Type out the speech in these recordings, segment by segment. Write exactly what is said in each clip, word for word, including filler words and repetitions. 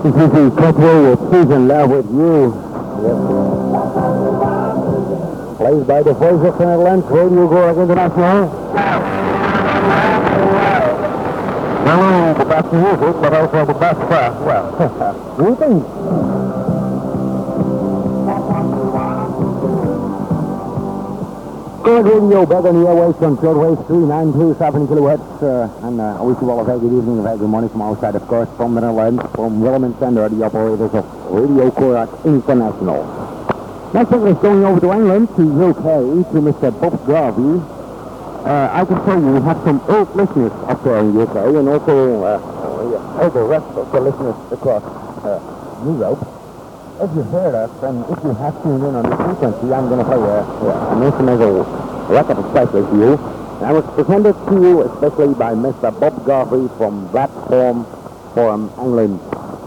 Listen to the Cutwell with She's in Love with You. Yep. Plays by the voice of Netherlands, Radio Gorg International. Hello, the best music, but also the best press. Well, greetings. Gorg Radio back on the airways from shortwave three nine two seven kilohertz. Uh, and uh, I wish you all a very good evening, a very good morning from our side, of course, from the Netherlands, from Willem and Sander, the operators of Radio Gorg International. Next up is going over to England, to U K, to Mister Bob Garvey. Uh, I can tell you we have some old listeners up there in the U K, and also uh, all the rest of the listeners across uh, Europe. If you heard us, and if you have tuned in on the frequency, I'm going to play a, uh, an instrumental record especially to you. And I was presented to you especially by Mister Bob Garvey from Platform Forum, England.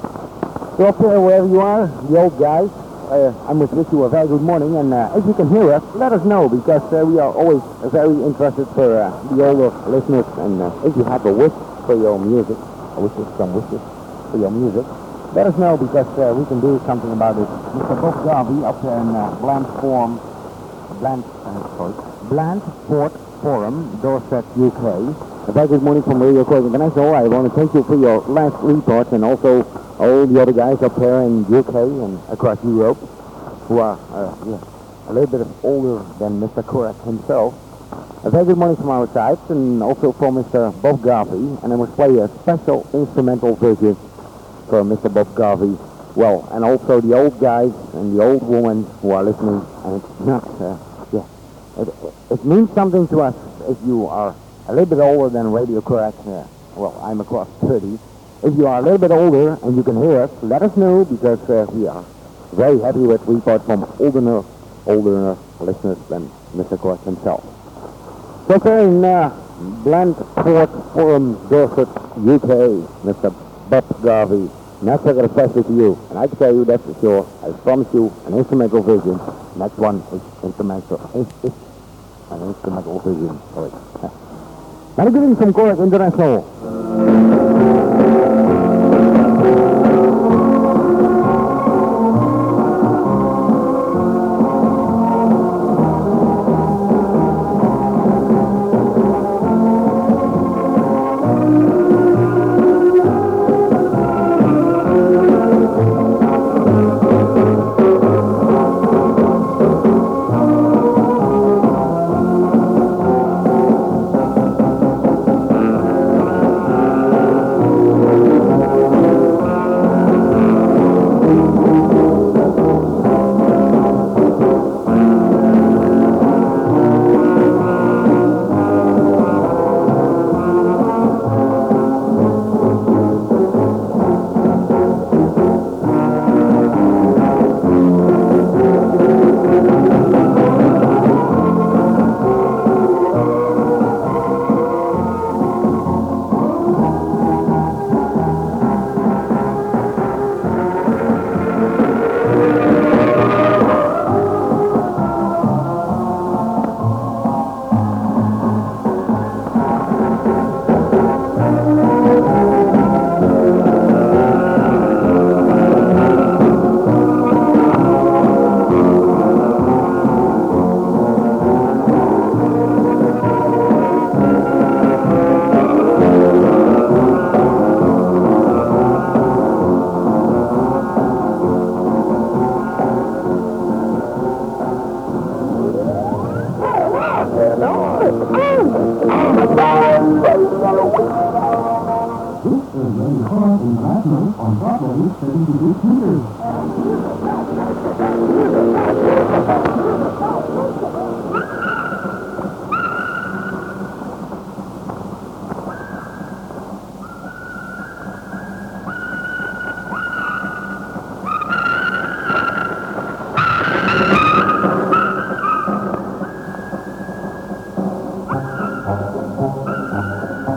So up there, wherever you are, the old guys, uh, I must wish you a very good morning. And uh, if you can hear us, let us know, because uh, we are always very interested for uh, the older listeners. And uh, if you have a wish for your music, I wish you some wishes for your music, let us know, because uh, we can do something about it. Mister Bob Garvey up there in uh, Bland Forum, Bland, uh, sorry, Blandford Forum, Dorset, U K. A very good morning from Radio Gorg International. I want to thank you for your last report, and also all the other guys up there in U K and across Europe who are uh, yeah, a little bit older than Mister Gorg himself. A very good morning from our side, and also from Mister Bob Garvey. And I must play a special instrumental version for Mister Bob Garvey. Well, and also the old guys and the old women who are listening. And it's not, uh, yeah, it, it means something to us if you are a little bit older than Radio Gorg. Uh, well, I'm across thirty. If you are a little bit older and you can hear us, let us know, because uh, we are very happy with reports from older, older listeners than Mister Gorg himself. So here in uh, Blandford Forum, Dorset, U K, Mister Bob Garvey. Next I got a question to you, and I can tell you that for sure. I promise you an instrumental version. Next one is instrumental. Is, is an instrumental version. Sorry. Many greetings from Gorg International.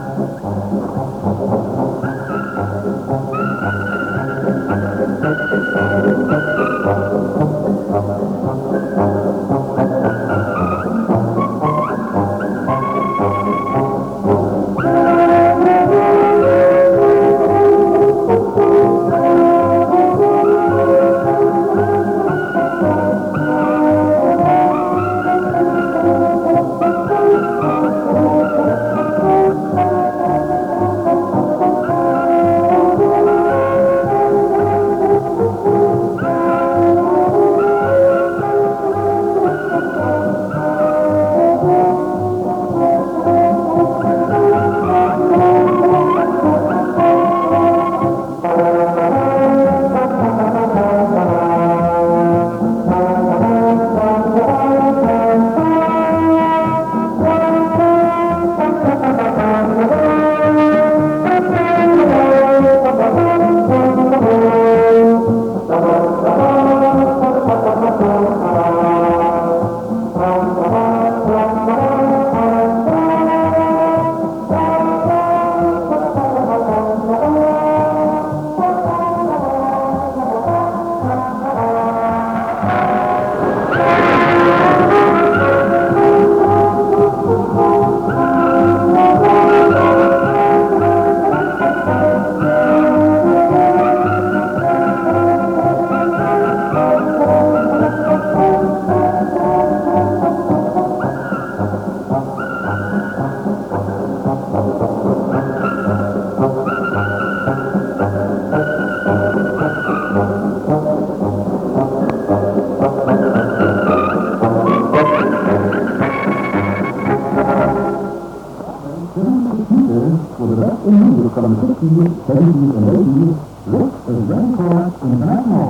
Thank you. in from sixty, seventy, and eighty, this is Red Chorus International.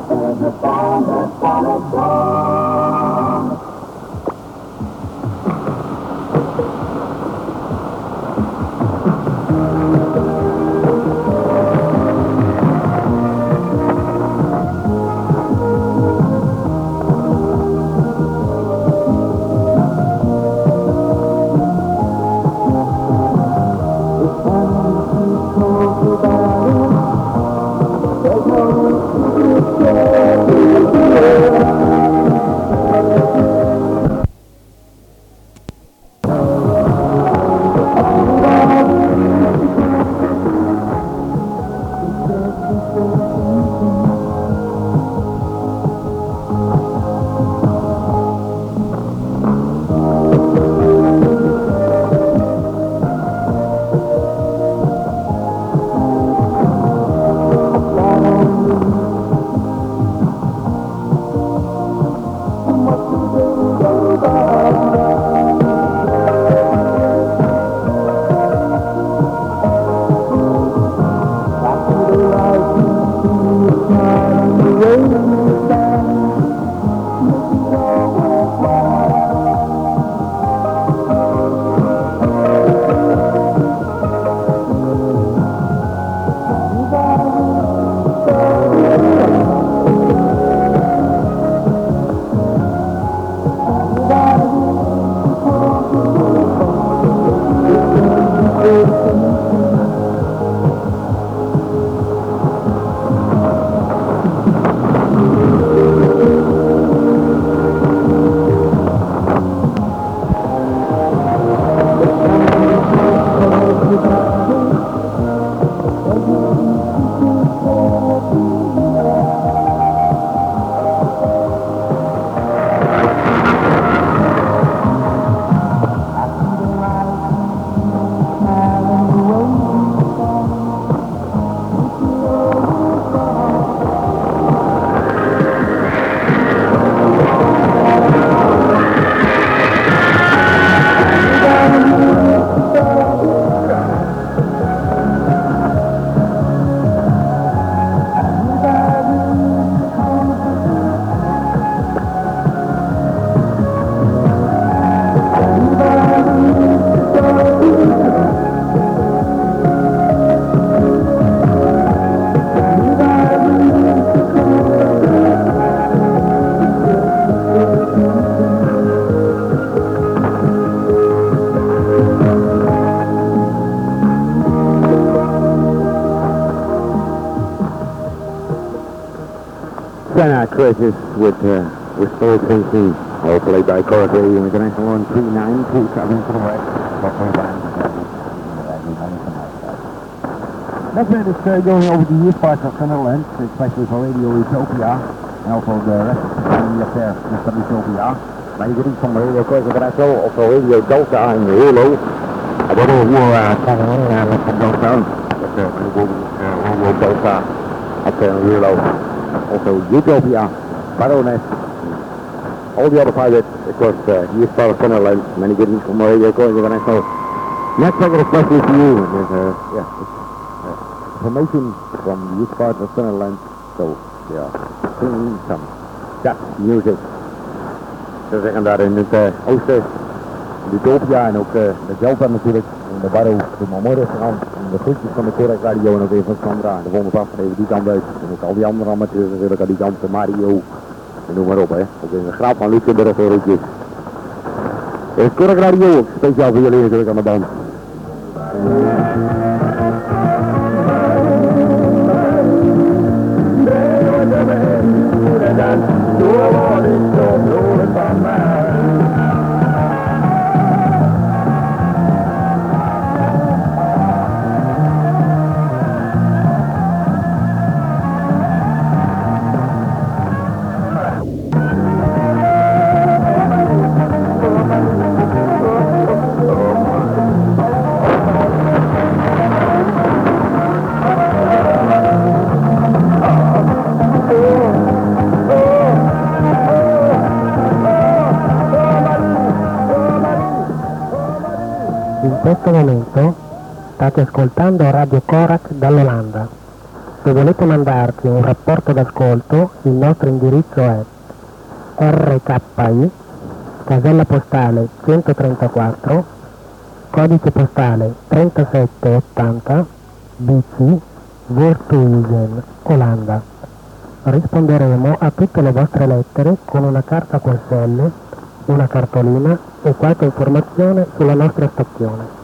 Crisis with uh, with Soul Thinking, all played by Chorus Radio International on three nine two seven from West. Next band is uh, going over the years parts of Sunderland, especially for Radio Utopia, and also the rest of the family up there, Mister Utopia. Maar je kunt van Radio Chorus International of Radio Delta in Hurlo. I don't know who uh, from Delta, but uh, Radio Delta up there in Hurlo. Also Utopia, Baroness, all the other pilots, of course, uh, he is part of Sunderland, many good from Radio Chorus International. Next record especially for you, there's uh, yeah, uh, information from the youth part of Sunderland, so yeah, singing some Dutch music. Ze zeggen daar in het uh, oosten, Utopia en ook uh, de Delta natuurlijk, in de Barro, de Marmor-restaurant, de groetjes van de Correct Radio en ook even van Sandra, de volgende afgegeven die kant uit. En ook al die andere amateurs natuurlijk, al die kanten, Mario, en noem maar op, hè. Ook in de graaf van Luxemburg voor groetjes. Het is Correct Radio, ook speciaal voor jullie natuurlijk aan de band. State ascoltando Radio Corac dall'Olanda. Se volete mandarci un rapporto d'ascolto, il nostro indirizzo è R K I, casella postale centotrentaquattro, codice postale trentasette ottanta, B C, Voorthuizen, Olanda. Risponderemo a tutte le vostre lettere con una carta Q S L, una cartolina e qualche informazione sulla nostra stazione.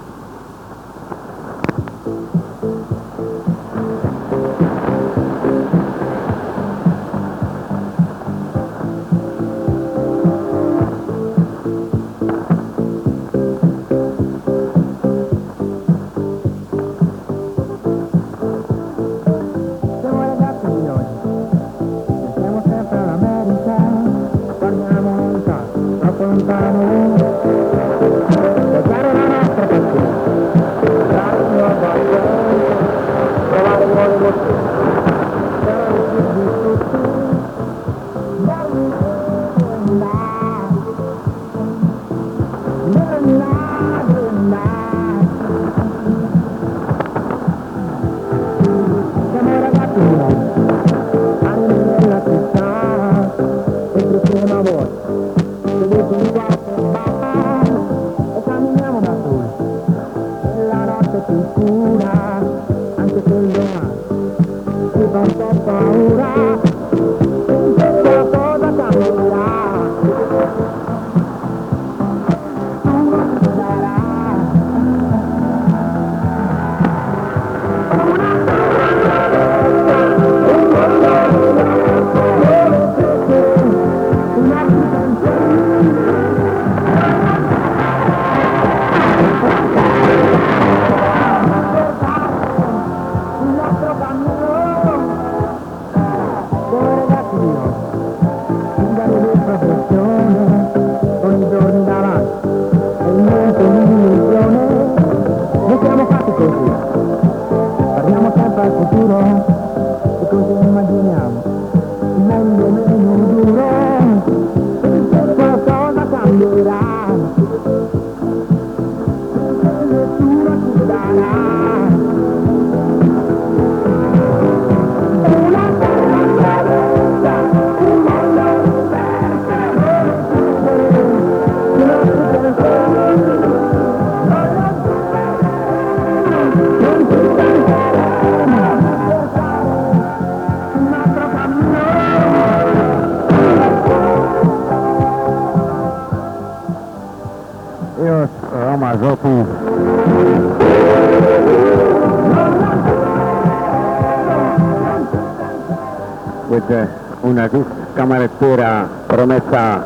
Una discamaretera promessa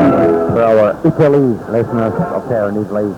for our Italy listeners up there in Italy.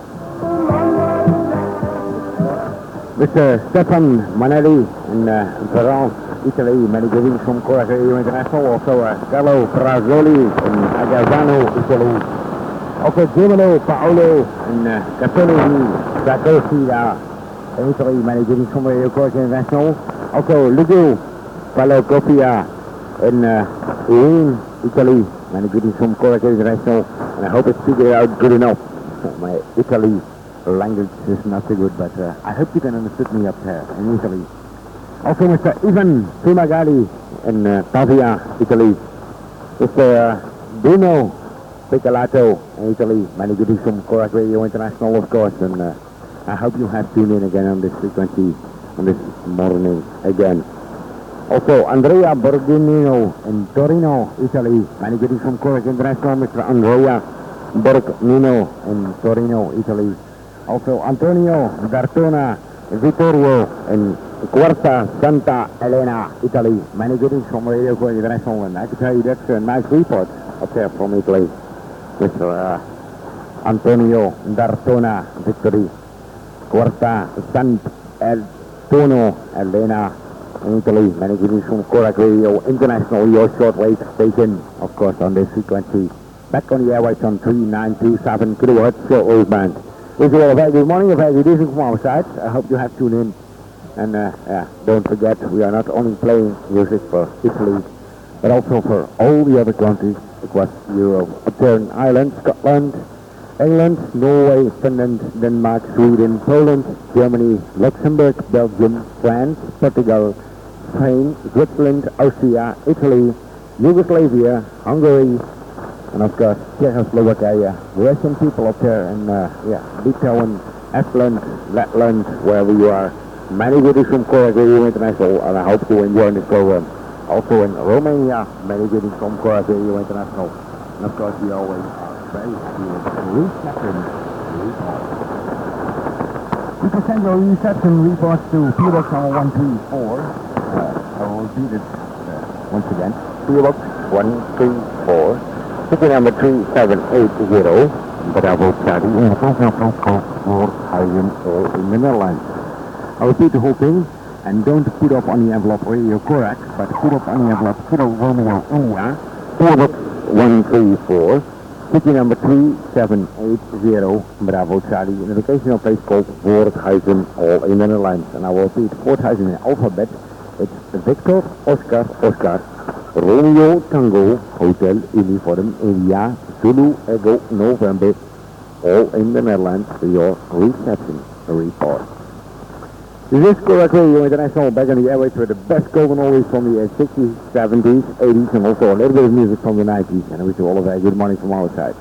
Mister Stefan Manelli in uh, Florence, Italy, many greetings from Corac Radio International. Also uh, Carlo Frazzoli in Agazzano, Italy. Also Gemino Paolo in uh, Castelli Sacosida in Italy, many greetings from Radio Corac International. Also Lugo Palocopia in uh, Rouen, Italy, many greetings from Corac International, and I hope it's figured out good enough. My Italy language is not so good, but uh, I hope you can understand me up there in Italy. Also Mister Ivan Fumagalli in uh, Pavia, Italy. Mister Uh, Bruno Piccolato in Italy, many greetings from Corac Radio International, of course, and uh, I hope you have tuned in again on this frequency on this morning again. Also, Andrea Borgnino in Torino, Italy. Many greetings from Corac International, Mister Andrea Borgnino in Torino, Italy. Also, Antonio Gartona Vittorio in Quarta Santa Elena, Italy. Many greetings from Radio Corac International, and I can tell you that's a nice report up there from Italy. Mister Uh, Antonio Gartona Vittorio, Quarta Sant'Antonio Elena, in Italy. Many greetings from Corac Radio International, your shortwave station, of course, on this frequency. Back on the airwaves on three nine two seven kilohertz shortwave band. Wish you all a very good morning, a very good evening from our side. I hope you have tuned in. And uh, yeah, don't forget, we are not only playing music for Italy, but also for all the other countries across Europe, up there in Ireland, Scotland, England, Norway, Finland, Denmark, Sweden, Poland, Germany, Luxembourg, Belgium, France, Portugal, Spain, Switzerland, Austria, Italy, Yugoslavia, Hungary, and of course Czechoslovakia. Russian people up there in uh, yeah, Litauen, Estland, Letland, wherever you are. Many goodies from Korak Radio International, and I hope you enjoy this program. Also in Romania, many goodies from Korak Radio International. And of course we always are very happy with reception reports. You can send your reception reports to P O Box number one three four. Uh, I will repeat it uh, once again. P O Box one three four. Ticket number three seven eight zero. Bravo Charlie. In the Netherlands. I'll repeat the whole thing. And don't put up on the envelope Radio Korak, but put up on the envelope Kilo Romeo India. P O Box one three four. Ticket number three seven eight zero. Bravo Charlie. In a vocational place called Voorthuizen, all in the Netherlands. And I will repeat Voorthuizen in alphabet. It's Victor, Oscar, Oscar, Romeo, Tango, Hotel, Uniform, India, Zulu, Echo, November, all in the Netherlands for your reception report. This is Korak Radio International, back on the airways with the best golden oldies from the sixties, seventies, eighties, and also a little bit of music from the nineties. And I wish you all a very good morning from our side.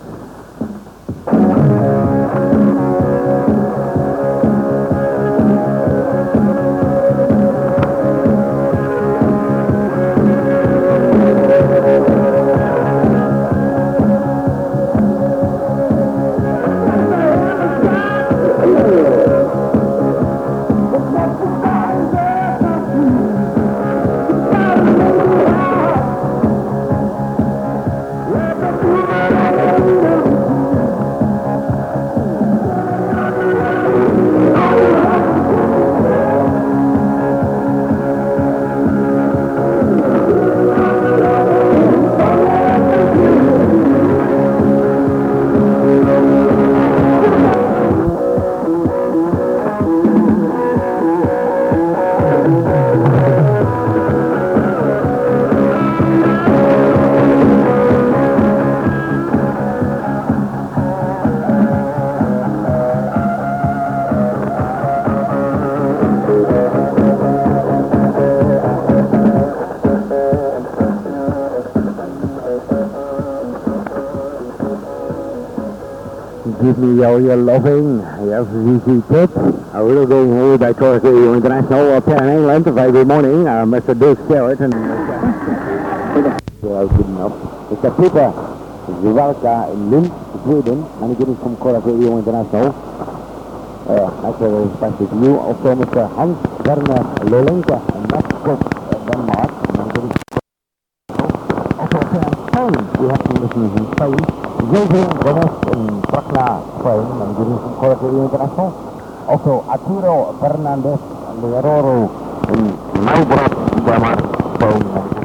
Give me all your loving, yes, easy tip. I will go here by Korak Radio International up here in England. Very good morning, uh, Mister Dave Sherritt and Mister good enough. Mister Peter Zivalka in Lund, Sweden, many greetings from Korak Radio International. Uh, nice very special to you. Also Mister Hans Werner Lolenka in Mexico, Denmark. Many greetings. Also here in Spain, we have some listeners in Spain. José Gomez in Tacna, Spain, and greetings from Korak Radio International. Also Arturo Fernandez Leororo in Melbourne, Denmark, Spain.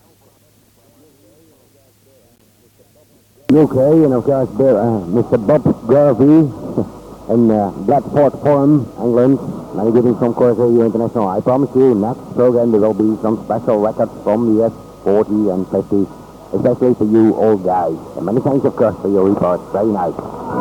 U K, and of course uh, Mister Bob Garvey in uh, Bradford Forum, England. Many greetings from Korak Radio International. I promise you, next program there will be some special records from the S forty and fifty. Especially for you old guys. And many thanks, of course, for your reports. Very nice.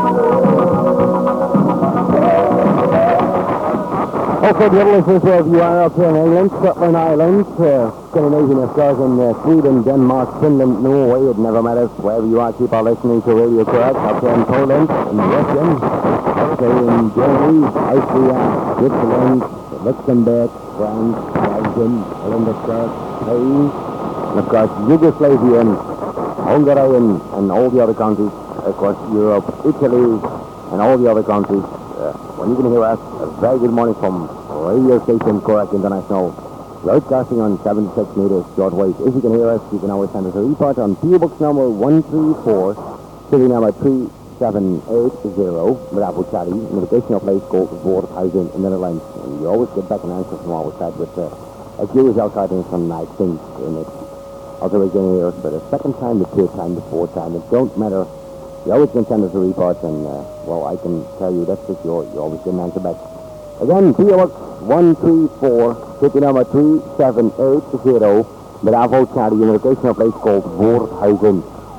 Also, the other listeners, wherever you are up here in England, Scotland, Ireland, uh, Scandinavia, of course, in uh, Sweden, Denmark, Finland, Norway, it never matters. Wherever you are, keep on listening to Radio Korak. Up here in Poland, in Russia, also in Germany, Austria, Switzerland, Luxembourg, France, Belgium, Holland, of course, Spain, and of course, Yugoslavia, Hungary, and, and all the other countries, of course, Europe, Italy, and all the other countries. Uh, when you can hear us, a very good morning from radio station Korak International, broadcasting on seventy-six meters shortwave. If you can hear us, you can always send us a report on P O Box number one three four, city number three seven eight zero, Bravo Charlie, in a vocational place called Voorthuizen in the Netherlands. And you always get back an answer from our side with uh, a curious outside and some nice things in it. Also, we can hear us for the second time, the third time, the fourth time. It don't matter. You always can send us a report, and, uh, well, I can tell you that's for sure. You always get an answer back. Again, P O Box one three four, city number three seven eight zero, Bravo Charlie, in a vocational place called Voorthuizen,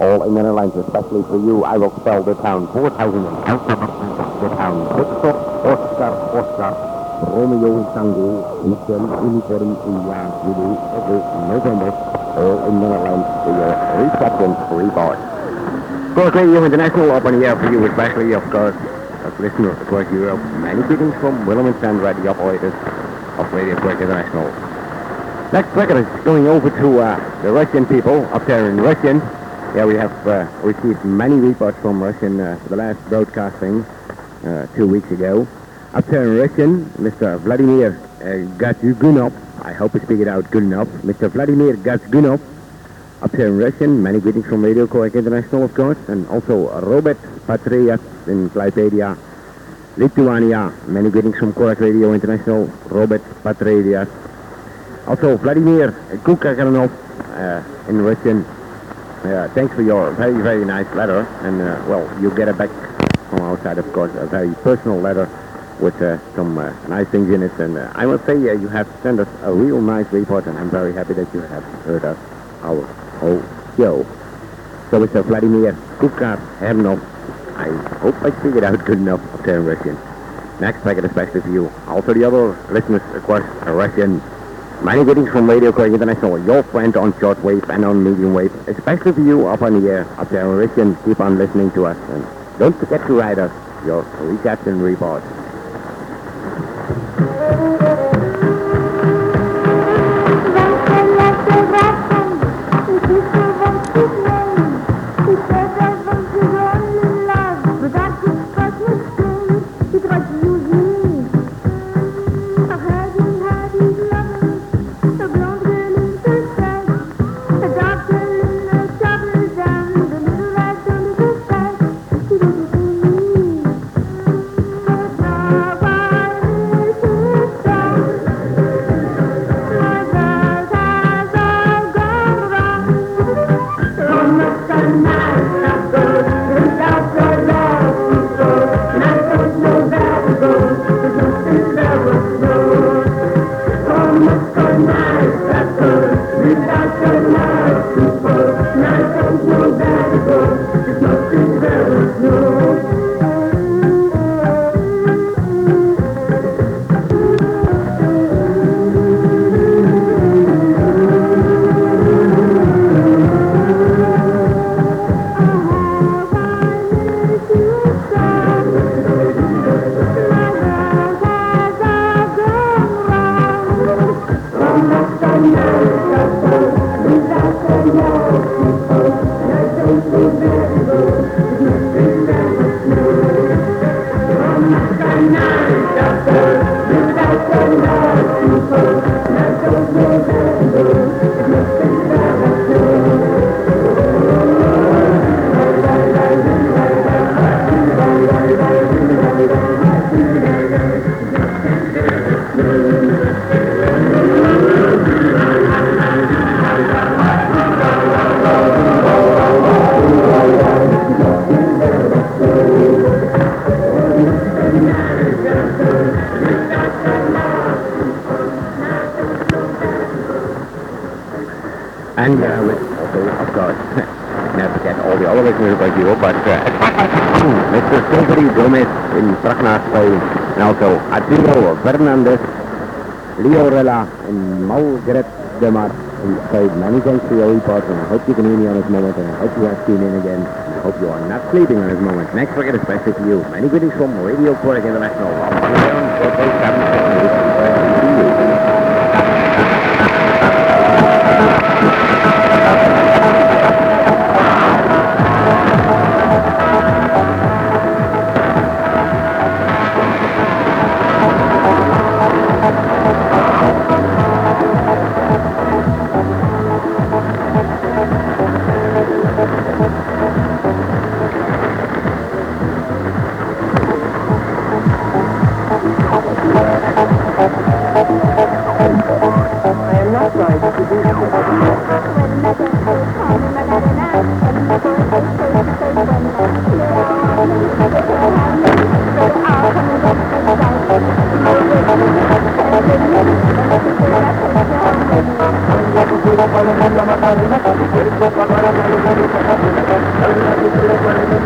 all in the Netherlands, especially for you. I will spell the town four thousand in Amsterdam, the town Victor, Oscar, Oscar, Romeo, Tango, Michel, Uniform, India, Zulu, Echo, November, all in the Netherlands for your reception report. Of course, Radio International up on the air for you, especially, of course, as listeners across Europe. Many greetings from Willem and Sand, radio operators of Radio Cork International. Next record is going over to uh, the Russian people up there in Russian. Yeah, we have uh, received many reports from Russian uh, the last broadcasting uh, two weeks ago. Up there in Russian, Mister Vladimir uh, Gatsgunov, I hope I speak it out good enough, Mister Vladimir Gatsgunov, up there in Russian, many greetings from Radio Cork International, of course, and also Robert Patrias in Klaipėda, Lithuania, many greetings from Cork Radio International, Robert Patrias. Also, Vladimir Kukaganov uh, in Russian. Uh, thanks for your very, very nice letter. And, uh, well, you get it back from our side, of course, a very personal letter with uh, some uh, nice things in it. And uh, I must say, uh, you have sent us a real nice report, and I'm very happy that you have heard us, our whole show. So, Mister Vladimir Kukaganov, I hope I speak it out good enough up there in Russian. Next packet, especially for you. Also, the other listeners, of course, are Russian. Many greetings from Radio Cork International, your friend on shortwave and on medium wave, especially for you up on the air, up there in Russian. Keep on listening to us, and don't forget to write us your reception report. And uh, with also, of course, never forget all the other listeners like you, but uh, Mister Silvery Gomez in Pragna, Spain, and also Arturo Fernandez, Leo Rella, and Margaret Demar in Spain. Many thanks for your report, and I hope you can hear me on this moment, and I hope you have tuned in again, and I hope you are not sleeping on this moment. Next record is especially for you. Many greetings from Radio Cork International. Thank you.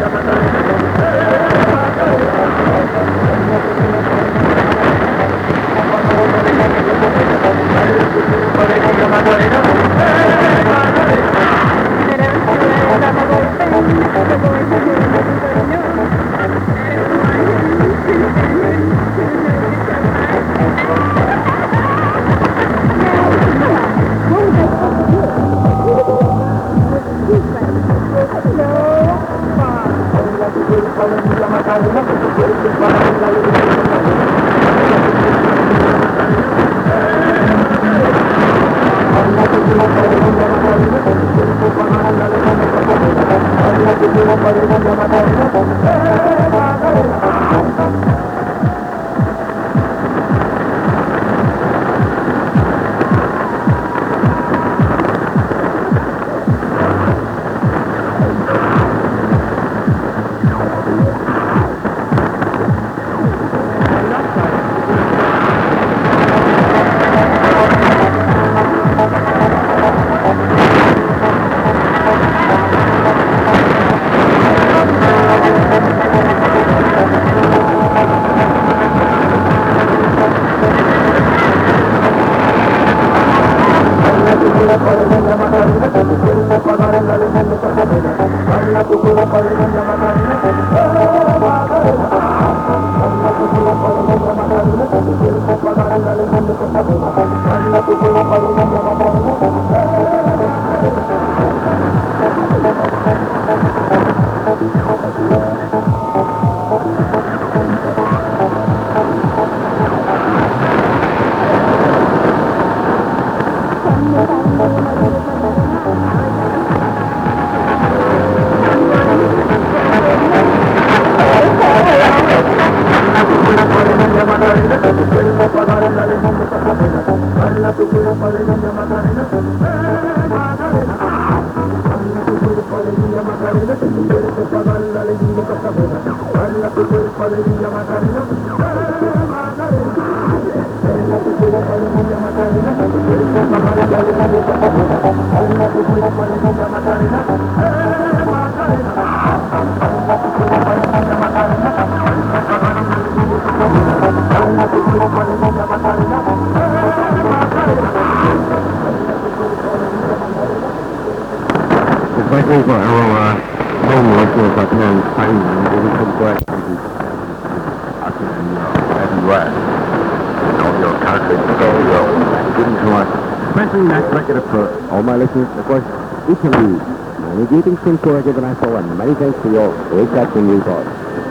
Of course, Italy, navigating Simcoe International, and many thanks for your air captain report.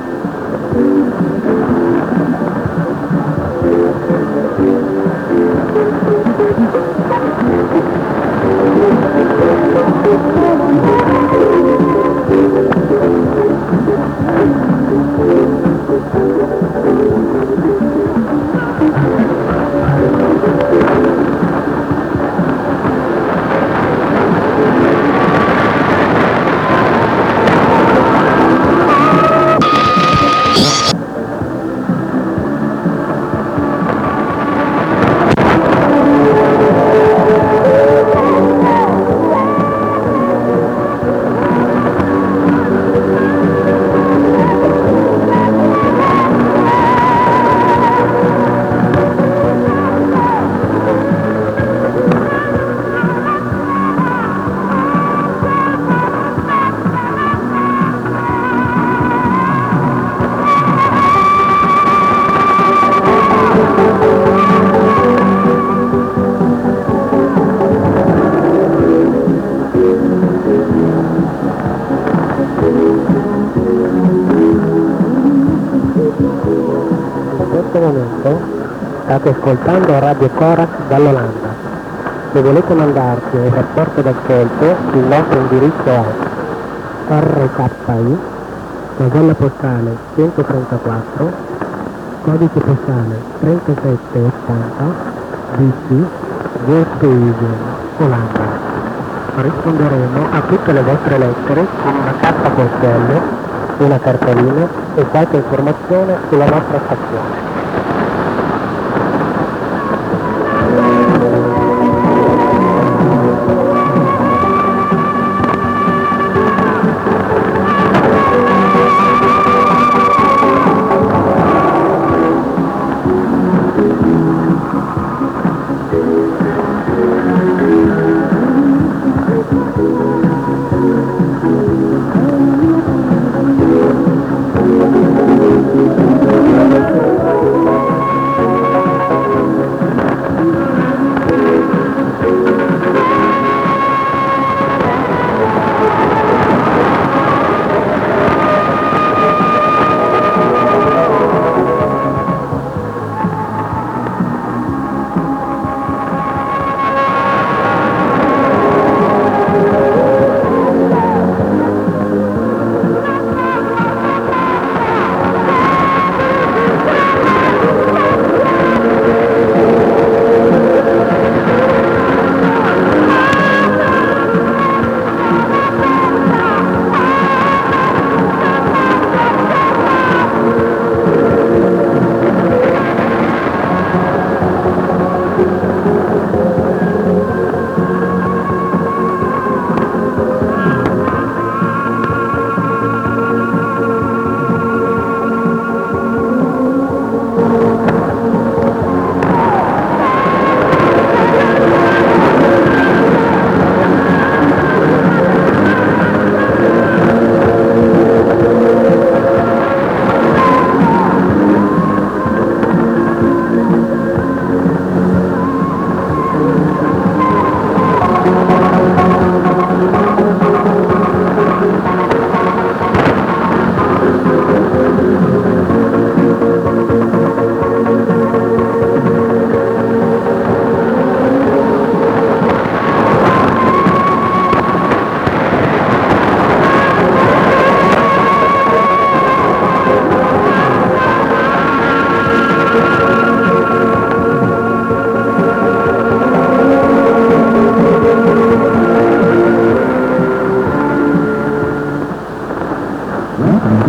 State ascoltando Radio Corax dall'Olanda. Se volete mandarci un rapporto d'ascolto, il nostro indirizzo è R K I, casella postale centotrentaquattro, codice postale trentasette ottanta, D C, Westhuizen, Olanda. Risponderemo a tutte le vostre lettere con una carta postello, una cartolina e qualche informazione sulla nostra stazione.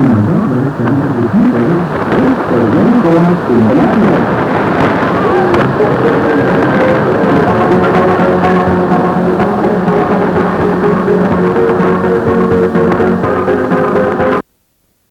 International.